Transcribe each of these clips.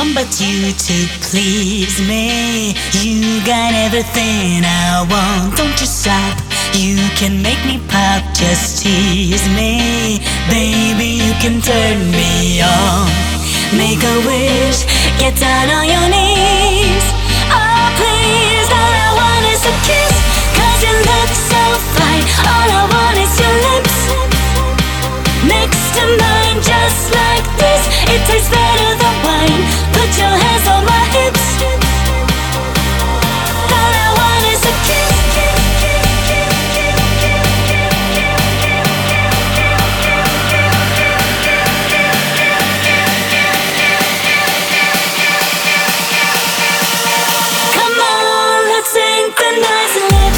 but you to please me. You got everything I want, don't you stop. You can make me pop, just tease me. Baby, you can turn me on. Make a wish, get down on your knees. Oh please, all I want is a kiss. Cause you look so fine, all I want is your lips next to mine, just like this. It tastes better than wine. Put your hands on my hips. All I want is a kiss. Come on, let's synchronize and live.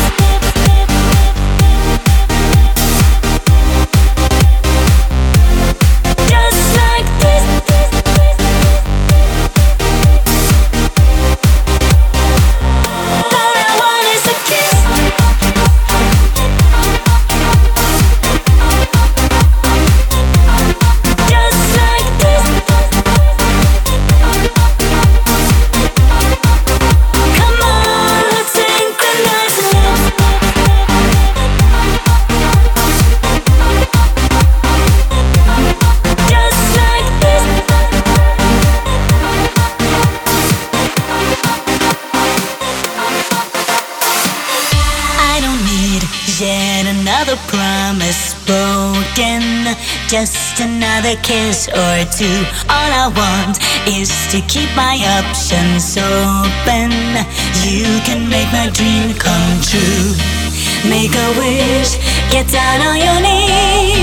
Yet another promise broken, just another kiss or two. All I want is to keep my options open. You can make my dream come true. Make a wish, get down on your knees.